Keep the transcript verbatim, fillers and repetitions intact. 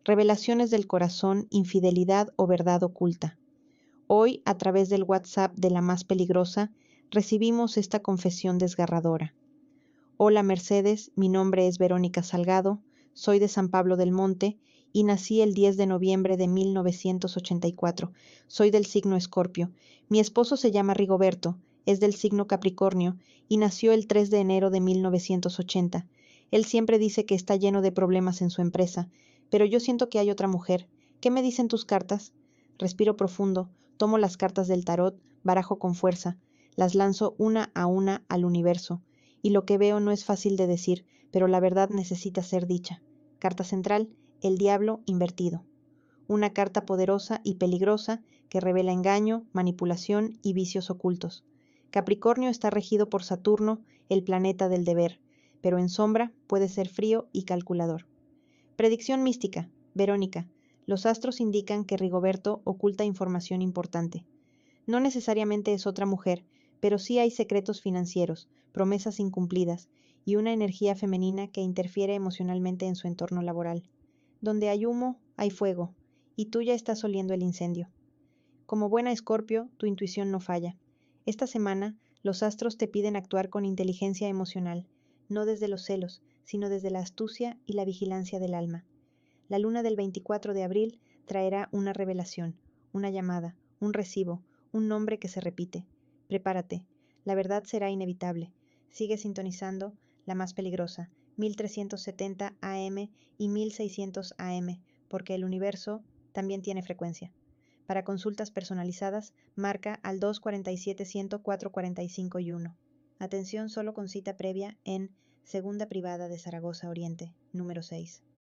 revelaciones del corazón, infidelidad o verdad oculta. Hoy, a través del WhatsApp de la más peligrosa, recibimos esta confesión desgarradora. Hola Mercedes, mi nombre es Verónica Salgado, soy de San Pablo del Monte y nací el diez de noviembre de mil novecientos ochenta y cuatro. Soy del signo Escorpio. Mi esposo se llama Rigoberto, es del signo Capricornio y nació el tres de enero de mil novecientos ochenta. Él siempre dice que está lleno de problemas en su empresa, pero yo siento que hay otra mujer. ¿Qué me dicen tus cartas? Respiro profundo, tomo las cartas del tarot, barajo con fuerza, las lanzo una a una al universo, y lo que veo no es fácil de decir, pero la verdad necesita ser dicha. Carta central, el diablo invertido. Una carta poderosa y peligrosa que revela engaño, manipulación y vicios ocultos. Capricornio está regido por Saturno, el planeta del deber, pero en sombra puede ser frío y calculador. Predicción mística. Verónica, los astros indican que Rigoberto oculta información importante. No necesariamente es otra mujer, pero sí hay secretos financieros, promesas incumplidas y una energía femenina que interfiere emocionalmente en su entorno laboral. Donde hay humo, hay fuego, y tú ya estás oliendo el incendio. Como buena Escorpio, tu intuición no falla. Esta semana, los astros te piden actuar con inteligencia emocional, no desde los celos, sino desde la astucia y la vigilancia del alma. La luna del veinticuatro de abril traerá una revelación, una llamada, un recibo, un nombre que se repite. Prepárate, la verdad será inevitable. Sigue sintonizando la más peligrosa, mil trescientos setenta A M y mil seiscientos A M, porque el universo también tiene frecuencia. Para consultas personalizadas, marca al dos cuatro siete, cero cuatro, cuatro cinco y uno. Atención solo con cita previa en Segunda Privada de Zaragoza Oriente, número seis.